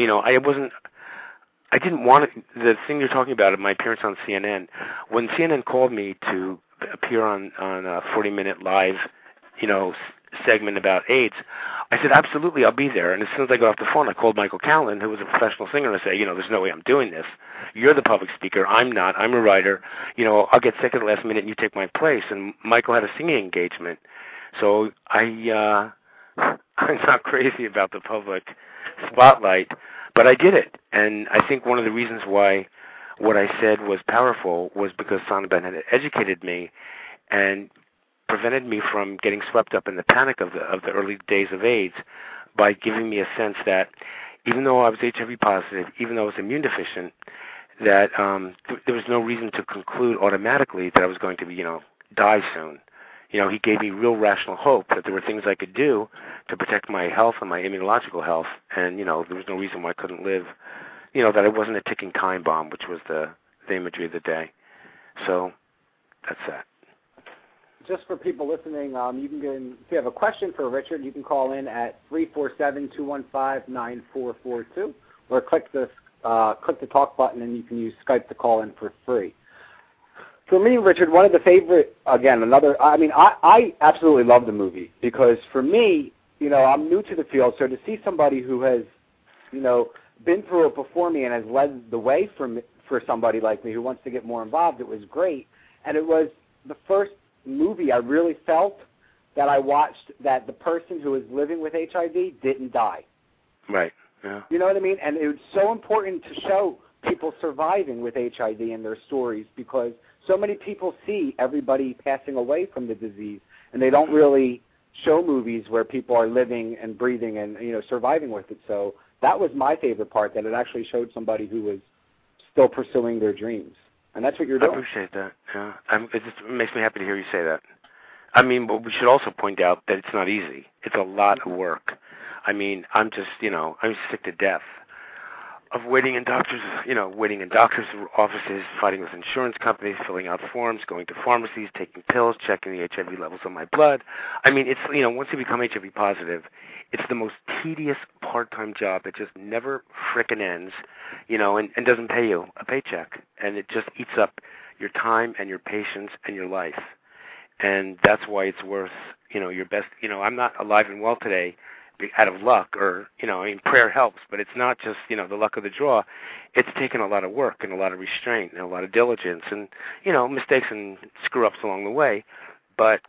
I didn't want it. The thing you're talking about, my appearance on CNN, when CNN called me to appear on a 40-minute live, segment about AIDS, I said, absolutely, I'll be there. And as soon as I got off the phone, I called Michael Callan, who was a professional singer, and I said, there's no way I'm doing this. You're the public speaker. I'm not. I'm a writer. I'll get sick at the last minute and you take my place. And Michael had a singing engagement. So I'm not crazy about the public spotlight, but I did it. And I think one of the reasons why what I said was powerful was because Sonnabend had educated me and prevented me from getting swept up in the panic of the early days of AIDS by giving me a sense that even though I was HIV positive, even though I was immune deficient, that there was no reason to conclude automatically that I was going to die soon. He gave me real rational hope that there were things I could do to protect my health and my immunological health, and there was no reason why I couldn't live. That I wasn't a ticking time bomb, which was the imagery of the day. So that's that. Just for people listening, if you have a question for Richard, you can call in at 347-215-9442, or click the talk button, and you can use Skype to call in for free. For me, Richard, one of the favorite, I absolutely love the movie because for me, I'm new to the field, so to see somebody who has, been through it before me and has led the way for somebody like me who wants to get more involved, it was great. And it was the first movie I really felt that I watched that the person who was living with HIV didn't die. Right. Yeah. You know what I mean? And it was so important to show people surviving with HIV in their stories, because so many people see everybody passing away from the disease, and they don't really show movies where people are living and breathing and, you know, surviving with it. So that was my favorite part, that it actually showed somebody who was still pursuing their dreams. And that's what you're doing. I appreciate that. Yeah. It just makes me happy to hear you say that. I mean, but we should also point out that it's not easy. It's a lot of work. I mean, I'm sick to death of waiting in doctors' offices, fighting with insurance companies, filling out forms, going to pharmacies, taking pills, checking the HIV levels of my blood. I mean, it's, you know, once you become HIV positive, it's the most tedious part-time job that just never frickin' ends, you know, and doesn't pay you a paycheck. And it just eats up your time and your patience and your life. And that's why it's worth, you know, your best. You know, I'm not alive and well today out of luck, or, you know, I mean, prayer helps, but it's not just, you know, the luck of the draw. It's taken a lot of work and a lot of restraint and a lot of diligence and, you know, mistakes and screw-ups along the way. But,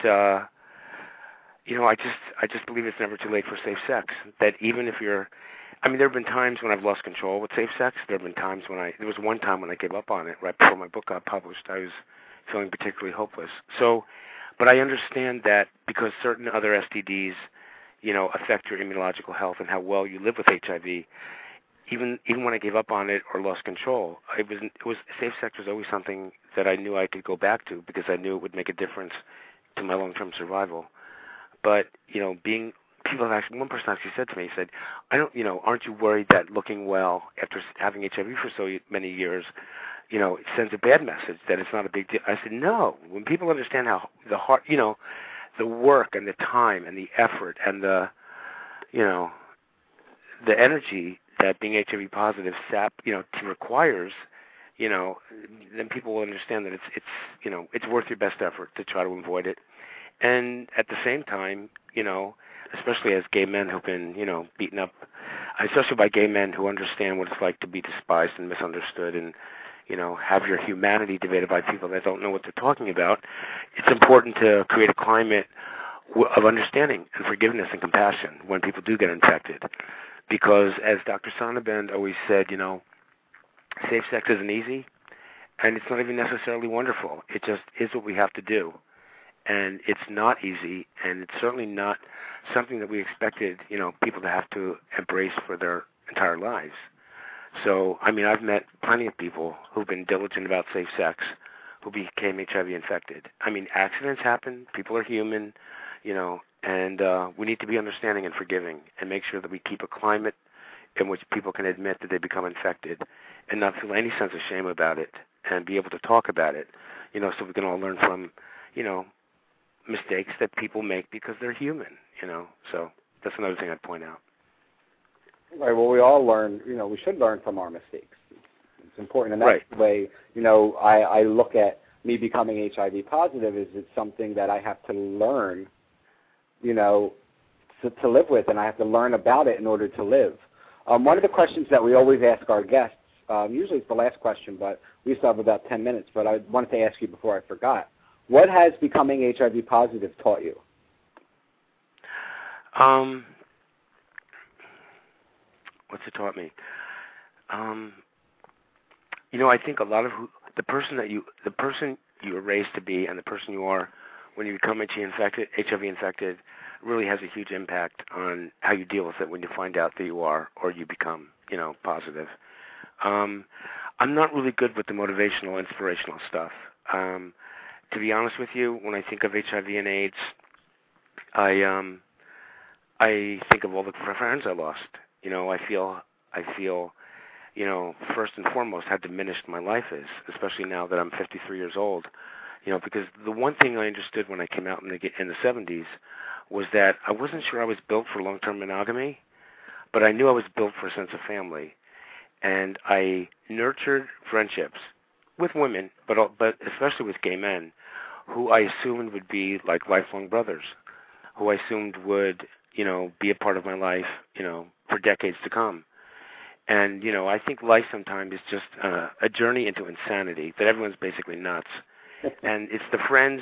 you know, I just believe it's never too late for safe sex. That even if you're, I mean, there have been times when I've lost control with safe sex. There have been times when there was one time when I gave up on it right before my book got published. I was feeling particularly hopeless. So, but I understand that because certain other STDs, you know, affect your immunological health and how well you live with HIV. Even when I gave up on it or lost control, it was safe sex was always something that I knew I could go back to, because I knew it would make a difference to my long-term survival. But, you know, one person actually said to me, he said, aren't you worried that looking well after having HIV for so many years, you know, it sends a bad message that it's not a big deal? I said, no. When people understand how the heart, you know, the work and the time and the effort and the, you know, the energy that being HIV positive requires, you know, then people will understand that it's you know, it's worth your best effort to try to avoid it. And at the same time, you know, especially as gay men who've been, you know, beaten up, especially by gay men who understand what it's like to be despised and misunderstood and, you know, have your humanity debated by people that don't know what they're talking about, it's important to create a climate of understanding and forgiveness and compassion when people do get infected. Because as Dr. Sonnabend always said, you know, safe sex isn't easy, and it's not even necessarily wonderful. It just is what we have to do. And it's not easy, and it's certainly not something that we expected, you know, people to have to embrace for their entire lives. So, I mean, I've met plenty of people who've been diligent about safe sex who became HIV infected. I mean, accidents happen. People are human, you know, and we need to be understanding and forgiving and make sure that we keep a climate in which people can admit that they become infected and not feel any sense of shame about it and be able to talk about it, you know, so we can all learn from, you know, mistakes that people make because they're human, you know. So that's another thing I'd point out. Right. Well, we all learn, you know, we should learn from our mistakes. It's important. And that's right. The way, you know, I look at me becoming HIV positive is it's something that I have to learn, you know, to live with, and I have to learn about it in order to live. One of the questions that we always ask our guests, usually it's the last question, but we still have about 10 minutes, but I wanted to ask you before I forgot. What has becoming HIV positive taught you? What's it taught me? You know, I think a lot of the person you were raised to be and the person you are when you become HIV infected really has a huge impact on how you deal with it when you find out that you are or you become, you know, positive. I'm not really good with the motivational, inspirational stuff. To be honest with you, when I think of HIV and AIDS, I think of all the friends I lost. You know, I feel, you know, first and foremost how diminished my life is, especially now that I'm 53 years old. You know, because the one thing I understood when I came out in the 70s was that I wasn't sure I was built for long-term monogamy, but I knew I was built for a sense of family. And I nurtured friendships with women, but especially with gay men, who I assumed would be like lifelong brothers, who I assumed would, you know, be a part of my life, you know, for decades to come. And, you know, I think life sometimes is just a journey into insanity, that everyone's basically nuts. And it's the friends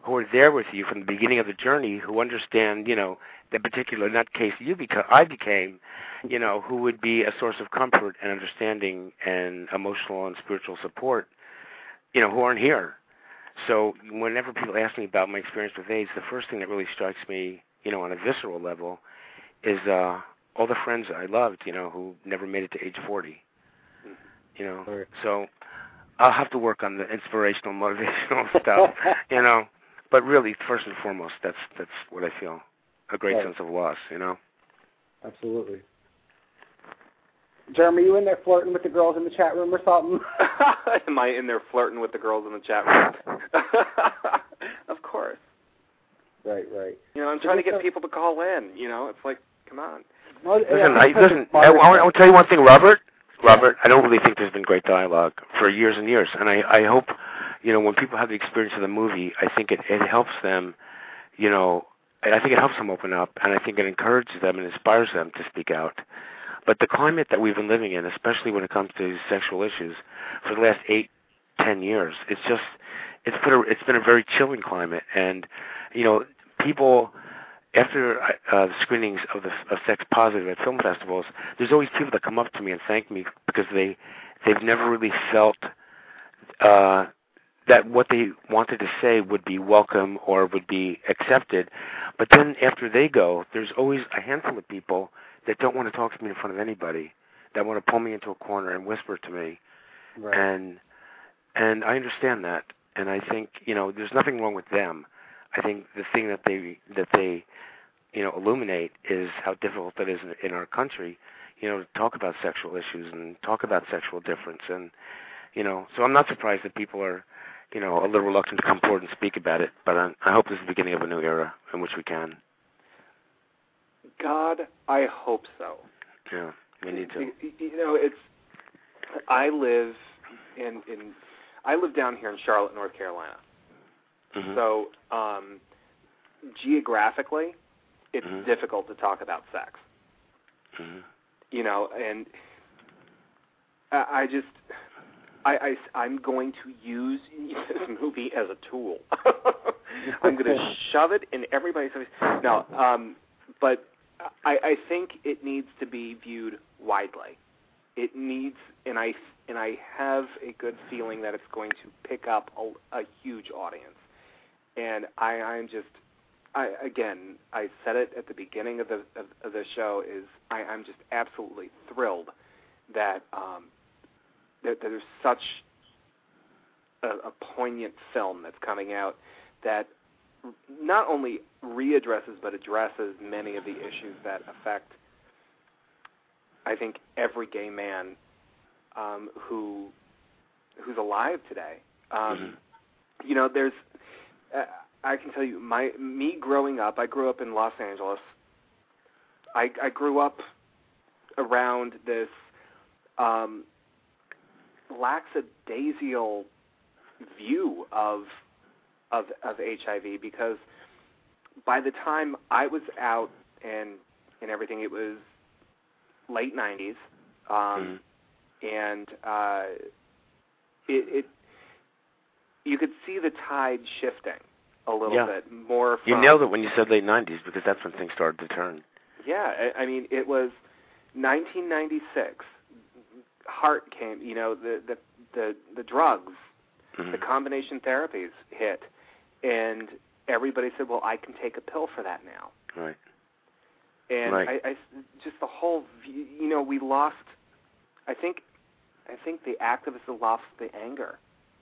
who are there with you from the beginning of the journey, who understand, the particular nut case I became, who would be a source of comfort and understanding and emotional and spiritual support, who aren't here. So whenever people ask me about my experience with AIDS, the first thing that really strikes me, on a visceral level, is all the friends I loved, who never made it to age 40. Right. So I'll have to work on the inspirational, motivational stuff, But really, first and foremost, that's what I feel, a great sense of loss, Absolutely. Jeremy, you in there flirting with the girls in the chat room or something? Am I in there flirting with the girls in the chat room? Of course. Right. I'm trying to get people to call in. It's like, come on. Well, listen. I want to tell you one thing, Robert. Robert, I don't really think there's been great dialogue for years and years, and I hope, when people have the experience of the movie, I think it helps them, I think it helps them open up, and I think it encourages them and inspires them to speak out. But the climate that we've been living in, especially when it comes to sexual issues, for the last 8-10 years, it's been a very chilling climate, and people, after screenings of Sex Positive at film festivals, there's always people that come up to me and thank me because they've never really felt that what they wanted to say would be welcome or would be accepted. But then after they go, there's always a handful of people that don't want to talk to me in front of anybody, that want to pull me into a corner and whisper to me. Right. And I understand that. And I think, there's nothing wrong with them. I think the thing that they illuminate is how difficult it is in our country, to talk about sexual issues and talk about sexual difference. And, so I'm not surprised that people are, a little reluctant to come forward and speak about it. But I hope this is the beginning of a new era in which we can. God, I hope so. Yeah, we need to. I live I live down here in Charlotte, North Carolina. Mm-hmm. So, geographically, it's difficult to talk about sex. Mm-hmm. And I'm going to use this movie as a tool. I'm going to shove it in everybody's face. No, but I think it needs to be viewed widely. It needs, and I have a good feeling that it's going to pick up a huge audience. And I said it at the beginning of the show, I'm just absolutely thrilled that that there's such a poignant film that's coming out that not only readdresses but addresses many of the issues that affect, I think, every gay man who's alive today. There's I can tell you, me growing up, I grew up in Los Angeles. I grew up around this lackadaisical view of HIV, because by the time I was out and everything, it was late 90s, and it you could see the tide shifting a little bit more. You nailed it when you said late 90s, because that's when things started to turn. Yeah, I mean, it was 1996. Heart came, the drugs, the combination therapies hit, and everybody said, well, I can take a pill for that now. Right. And right. I just the whole, we lost, I think the activists lost the anger.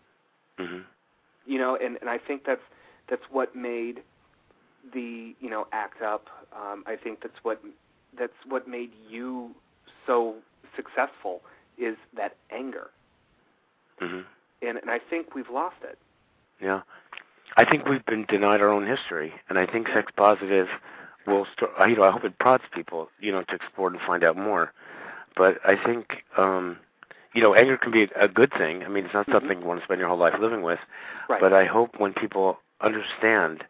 And I think that's what made the, ACT UP. I think that's what made you so successful, is that anger. And I think we've lost it. Yeah. I think we've been denied our own history, and I think Sex Positive will I hope it prods people, to explore and find out more. But I think, anger can be a good thing. I mean, it's not something you want to spend your whole life living with. Right. But I hope when people understand,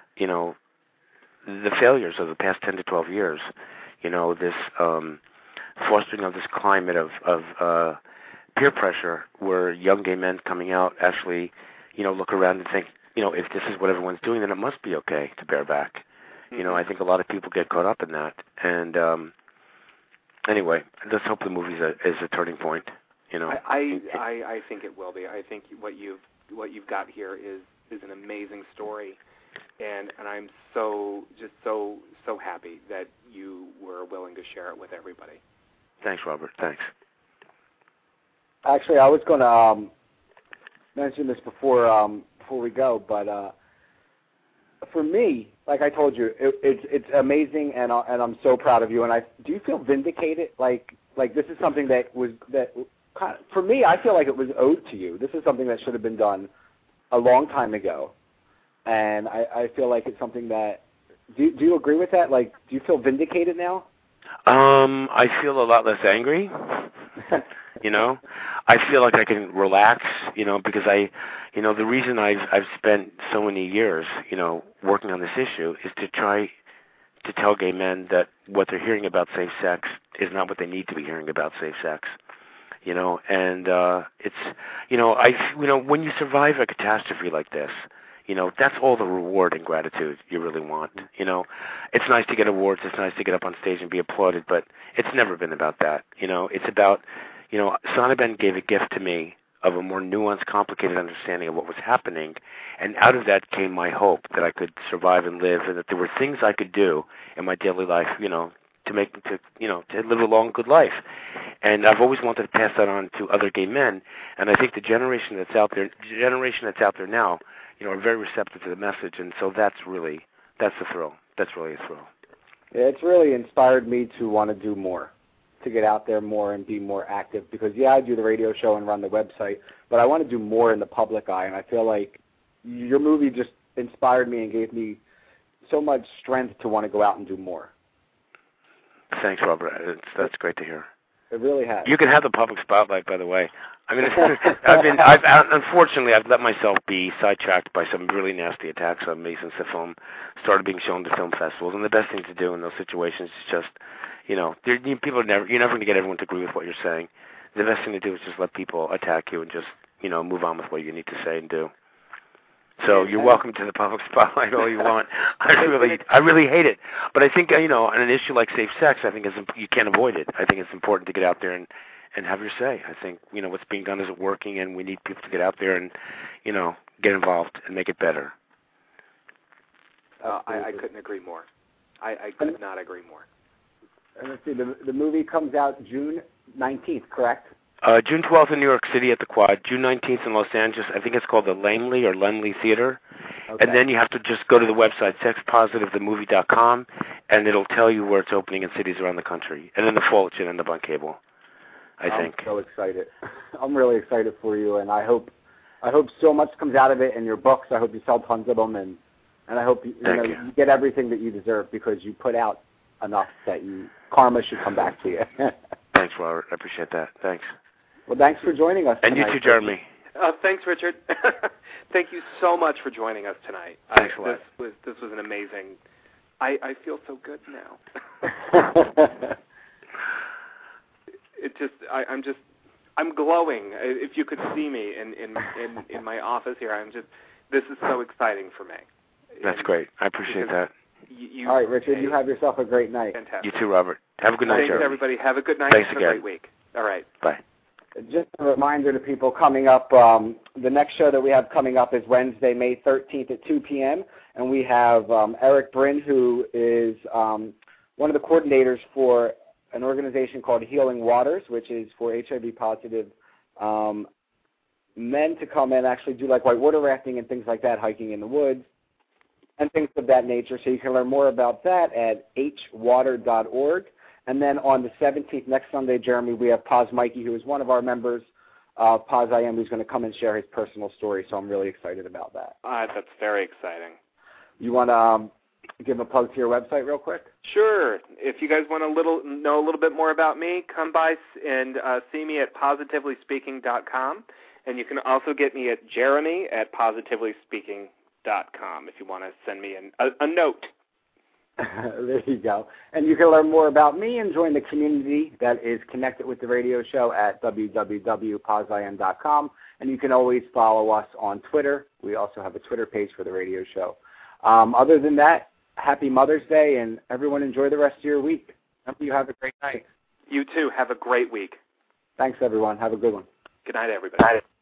the failures of the past 10 to 12 years, this fostering of this climate of peer pressure, where young gay men coming out actually, look around and think, if this is what everyone's doing, then it must be okay to bareback. Mm-hmm. I think a lot of people get caught up in that. And anyway, let's hope the movie is a turning point. I think it will be. I think what you've got here is an amazing story, and I'm so happy that you were willing to share it with everybody. Thanks, Robert. Thanks. Actually, I was going to mention this before we go, but for me, like I told you, it's amazing, and I'm so proud of you. And do you feel vindicated? Like this is something that for me, I feel like it was owed to you. This is something that should have been done a long time ago, and I feel like it's something that. Do you agree with that? Like, do you feel vindicated now? I feel a lot less angry. I feel like I can relax, because the reason I've spent so many years, working on this issue is to try to tell gay men that what they're hearing about safe sex is not what they need to be hearing about safe sex. And it's, when you survive a catastrophe like this, that's all the reward and gratitude you really want. It's nice to get awards, it's nice to get up on stage and be applauded, but it's never been about that. It's about, Sonnabend gave a gift to me of a more nuanced, complicated understanding of what was happening, and out of that came my hope that I could survive and live, and that there were things I could do in my daily life, to live a long, good life. And I've always wanted to pass that on to other gay men, and I think the generation that's out there now, are very receptive to the message, and so that's the thrill. That's really a thrill. Yeah, it's really inspired me to want to do more, to get out there more and be more active, because, I do the radio show and run the website, but I want to do more in the public eye, and I feel like your movie just inspired me and gave me so much strength to want to go out and do more. Thanks, Robert. That's great to hear. It really has. You can have the public spotlight, by the way. I mean, unfortunately, I've let myself be sidetracked by some really nasty attacks on me since the film started being shown to film festivals. And the best thing to do in those situations is just, you're never going to get everyone to agree with what you're saying. The best thing to do is just let people attack you and just, move on with what you need to say and do. So you're welcome to the public spotlight all you want. I really hate it, but I think on an issue like safe sex, I think you can't avoid it. I think it's important to get out there and have your say. I think what's being done isn't working, and we need people to get out there and get involved and make it better. I couldn't agree more. I could not agree more. And let's see, the movie comes out June 19th, correct? June 12th in New York City at the Quad, June 19th in Los Angeles. I think it's called the Laemmle Theater. Okay. And then you have to just go to the website, sexpositivethemovie.com, and it'll tell you where it's opening in cities around the country. And in the fall, it should end up on cable, I think. I'm so excited. I'm really excited for you, and I hope so much comes out of it in your books. I hope you sell tons of them, and I hope you get everything that you deserve, because you put out enough that karma should come back to you. Thanks, Robert. I appreciate that. Thanks. Well, thanks for joining us tonight. And you too, Jeremy. Thanks, Richard. Thank you so much for joining us tonight. Thanks a lot. This was an amazing. I feel so good now. I'm glowing. If you could see me in my office here, this is so exciting for me. That's great. I appreciate that. All right, Richard, you have yourself a great night. Fantastic. You too, Robert. Have a good night, Thanks, everybody. Have a good night. Thanks again. Have a great week. All right. Bye. Just a reminder to people coming up, the next show that we have coming up is Wednesday, May 13th at 2 p.m., and we have Eric Bryn, who is one of the coordinators for an organization called Healing Waters, which is for HIV-positive men to come and actually do like whitewater rafting and things like that, hiking in the woods, and things of that nature. So you can learn more about that at hwater.org. And then on the 17th, next Sunday, Jeremy, we have Paz Mikey, who is one of our members of Paz I Am, who's going to come and share his personal story. So I'm really excited about that. That's very exciting. You want to give a plug to your website real quick? Sure. If you guys want to know a little bit more about me, come by and see me at positivelyspeaking.com. And you can also get me at jeremy@positivelyspeaking.com if you want to send me a note. There you go. And you can learn more about me and join the community that is connected with the radio show at www.pawsIam.com. And you can always follow us on Twitter. We also have a Twitter page for the radio show. Other than that, happy Mother's Day, and everyone enjoy the rest of your week. Hope you have a great night. You too. Have a great week. Thanks, everyone. Have a good one. Good night, everybody. Good night.